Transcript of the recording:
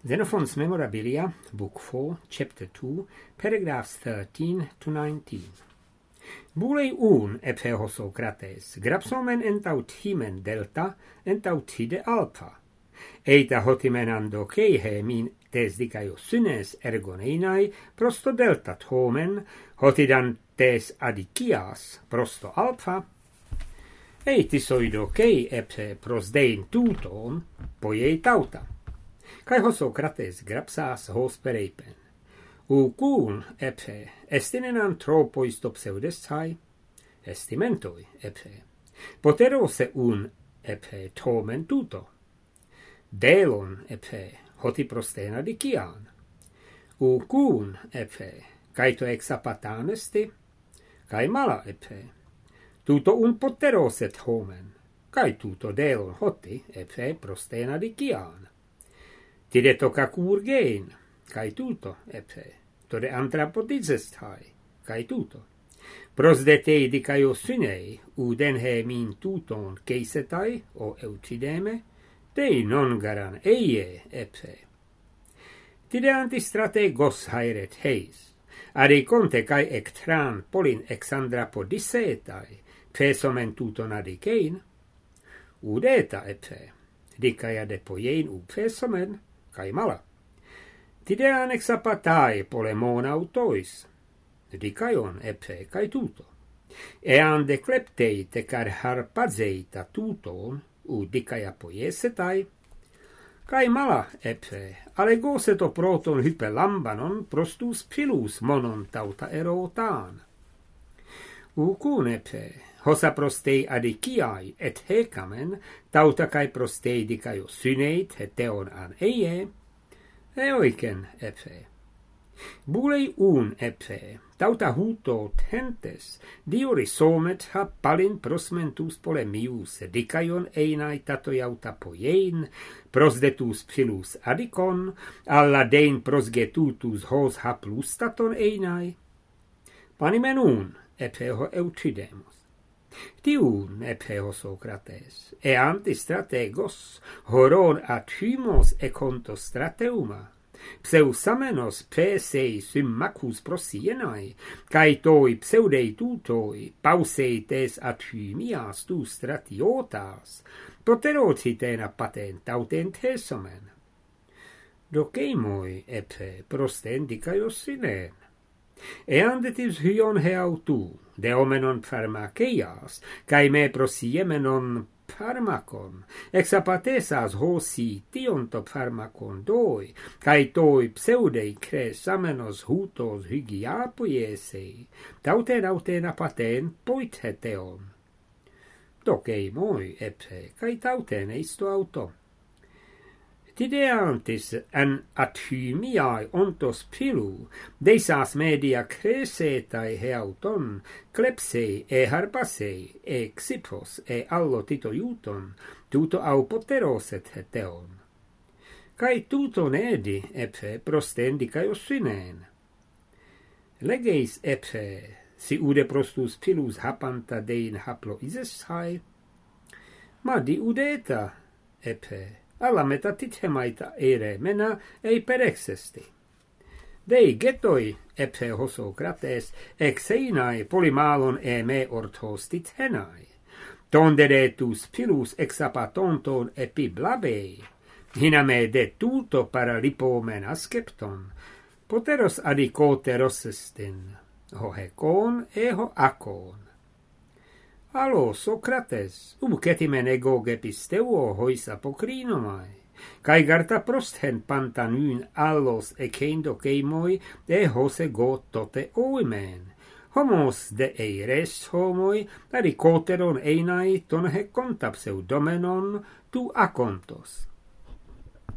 Xenophon's Memorabilia, Book 4, Chapter 2, paragraphs 13 to 19. Bulei un epe Socrates, grapsomen entautimen delta, entautide alpha. Eita hotimen andokeihe min tes dicaio synes ergoneinai, prosto delta homen, hotidan tes adicias, prosto alpha. Eitis oidokei epe prosdein tuton, poiei tauta. Kai Socrates grapsas hos pereipen. Ucun epe estinenan tropois to pseudestai, estimentoi epe. Poterose un epe tomen tuto. Delon epe hoti prostena dician. Ucun epe caito exapatan esti, kai mala epe. Tuto un poteroset homen, kai tuto delon hoti epe prostena dician. Tide tocac urgein, kai tuto epe, tode anthropodizestai, kai tuto. Prosdetei dicaio synei, uden he min tuton ceisetai, o eucideme, dei non garan eie epe. Tide antistrate gos haeret heis, ade conte kai ectran polin exandrapodisetai, pesomen tuton adicein, udeta epe, dicaia de poiein u pesomen, kai mala. Tidean exapatai polemon autois, dicaion epe kai tuto. Ean decleptei te car harpazeita tuton, u dicaia poiesetai, kai mala epe, alegoseto proton hypelambanon prostus pilus monon tauta erotan. Ucun epe, hosa prostei adiciai et hecamen, tauta kai prostei dicaio syneit heteon an eie, eoicen epe. Bulei un epe, tauta huto tentes, diorisomet ha palin prosmentus polemius, dicaion einai tatoiauta poiein, prosdetus pilus adicon, alla dein prosgetutus hos ha plus taton einai. Panimen un, epe ho eutidemus. Tiun epe Socrates, e antistrategos, horon athymos e contos strateuma, pseusamenos pesei symmacus prosienai, cae toi pseudei tutoi, pausei tes athymias tu stratiotas, poterotitena patent autent hesomen. Doceimoi epe prostendicaios sinen. Eandetis hyon heautu, de omenon pharmakeias, cae me prosiemenon pharmakon, exapatesas hosi tionto pharmakon doi, cae toi pseudei cres amenos hutos hygiapoiesei, tauten apaten poit heteon. Docei moi epe, cae tauten eisto auto. Tideantis an athymiae ontos pilu, desas media cresetae heauton, clepsei e harpasei, e xipos e allo titoiuton, tuto au poteroset heteon. Cae tuton edi, epe, prostendicaios synen. Legeis epe, si ude prostus pilus hapanta dein haplo isesai, ma di udeta, epe, alla metatithemaita ere mena ei perexesti. Dei getoi epe Socrates exeinae polymalon e me orthos tithenai, tonderetus pilus exapatonton epi blabei, hiname de tuto para lipomen ascepton, poteros adicoteros estin, ho hecon e ho acon. Allo Socrates, ubcetimen ego gepisteuo hois apocrinomai, cae garta prosthen pantanun allos eceindoceimoi e hos ego tote oimen. Homos de eires homoi, aricoteron einai ton heconta pseudomenon tu acontos.